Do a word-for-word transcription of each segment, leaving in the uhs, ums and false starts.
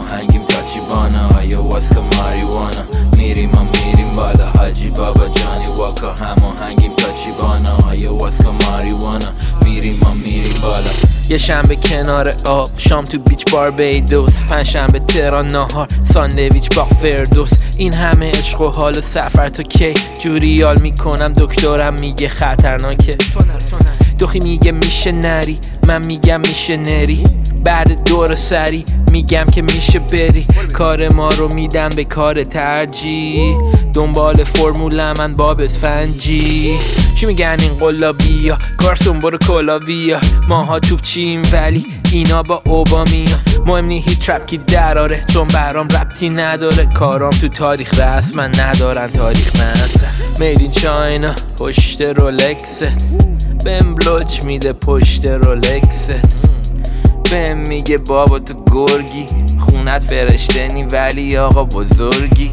هماهنگیم تاچی بانا آیا واسکا ماریوانا میریم ما میریم بالا حاجی بابا جانی واکا هماهنگیم تاچی بانا آیا واسکا ماریوانا میریم ما میریم بالا. یه شنبه کنار آب، شام تو بیچ باربیدوس، پنج شنبه تهران نهار، ساندویچ با فردوس. این همه عشق و حال و سفر تا کی؟ جوریال میکنم دکترم میگه خطرناکه. دخی میگه میشه نری، من میگم میشه نری. بعد دور سری میگم که میشه بری. کار ما رو میدم به کار ترجیح، دنبال فرمول من باب فنجی. چی میگن این قلابیا؟ کارتون برو کلاویا. ماها توپ چیم ولی اینا با اوبامیا. مهم نی هیچ ترپ کی دراره، چون برام ربطی نداره. کارام تو تاریخ رسما ندارن تاریخ نسه. میدین چاینا پشت رولکست، بهم بلوچ میده پشت رولکست. بهم میگه بابا تو گرگی، خونت فرشته نی ولی آقا بزرگی.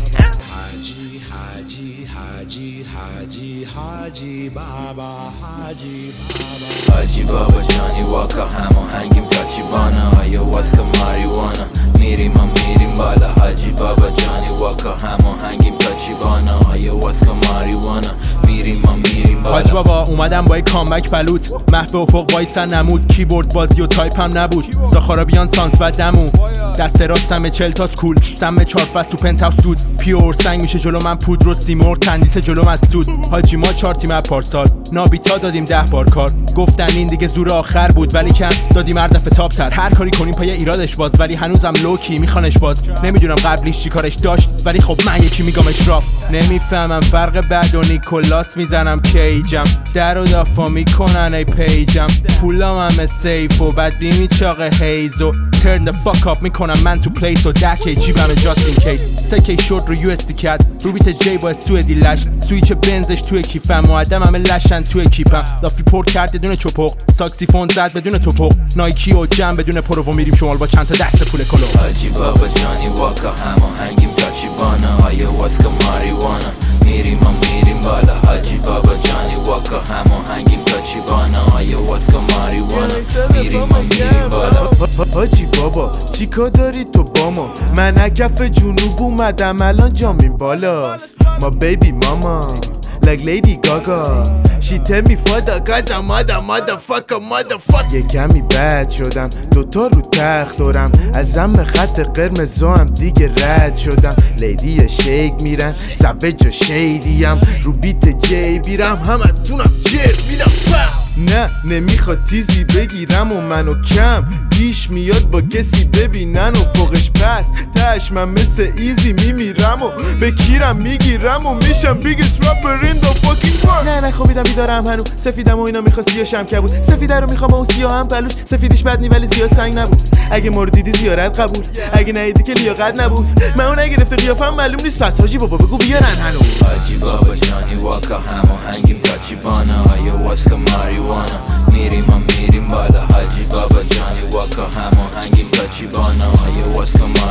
حاجی حاجی حاجی حاجی حاجی بابا حاجی بابا حاجی بابا جانی واکا هماهنگیم تاچی بانا آیا واسکا ماریوانا میریم ما میریم بالا. حاجی بابا جانی واکا هماهنگیم تاچی بانا آیا واسکا ماریوانا میریم ما میریم بالا. حاج بابا اومدم با یک کامبک بلوط، محو افق وایسن نمود. کیبورد بازی و تایپ هم نبود، زاخارا بیان سانس و دمو. دست راستم چل تاس کول، سم چهار فست تو پنتاوس دود. پیور سنگ میشه جلو من پودر و سیمور، تندیس جلو من سود. حاجی ما چهار تیم از پارسال، نابیتا دادیم ده بار کار. گفتن این دیگه زور آخر بود ولی کم دادیم هر دفعه تاپ تر. هر کاری کنیم پای ایرادش باز، ولی هنوزم لوکی میخوانش باز. نمیدونم قبلیش چی کارش داشت ولی خب من یکی میگم اشراف. نمیفهمم فرق بعد و نیکولاس میزنم کیجم. در و دافا میکنن ای پیجم. پولام همه سیف و بعد بیمی چاق هیزو. turn the fuck up میکنم من تو پلیس و دکه جیبم just in case. سکه شد رو یو اس دی کد، رو بیت جی با سوئدی لش. سویچ بنزش توی کیفم و آدم همه لشن توی کیفم. لافی پر کرد بدون چپق، ساکسیفون زد بدون توپق. نایکی و جم بدون پرو و میریم شمال با چند تا دست پول کلو. حاجی بابا جانی واکا هماهنگیم تاچی بانا آیا واسکا ماریوانا میریم ما میریم بالا. حاجی بابا جانی واکا هماهنگیم تاچی بانا آیا واسکا ماریوانا میریم ما میریم بالا. حاجی بابا چیکار داری تو با ما؟ من کف جنوب اومدم الان جامین بالاست. ما بیبی ماما like Lady Gaga. She tell me father cause I'm mother motherfucker motherfucker. یه کمی بد شدم، دوتا رو تخت دارم. ازم خط قرمزو هم دیگه رد شدم. لیدی شیک میرن سوج و شیدیم. رو بیت جی بیرم همه تونم جر میدم. نه نمیخواد تیزی بگیرم و منو کم پیش میاد با کسی ببینن و فوقش پس تش من مثل ایزی میمیرم و به کیرم میگیرم و میشم بیگست رپر این دا فاکینگ ورلد. نه نه خوابیدم بیدارم هنو سفیدم و اینا میخواد سیاهشم کبود. سفیده رو میخوام و سیاه هم پلوش. سفیدیش بد نی ولی زیاد سنگ نبود. اگه ما رو دیدی زیارت قبول، اگه ندیدی که لیاقت نبود. من اون نگرفته قیافم معلوم نیست پس حاجی بابا بگو بیارن هنو. حاجی بابا جانی واکا هماهنگیم تاچی بانا آیا واسکا ماریوانا میریم ما میریم بالا. حاجی بابا جانی واکا هماهنگیم تاچی بانا آیا واسکا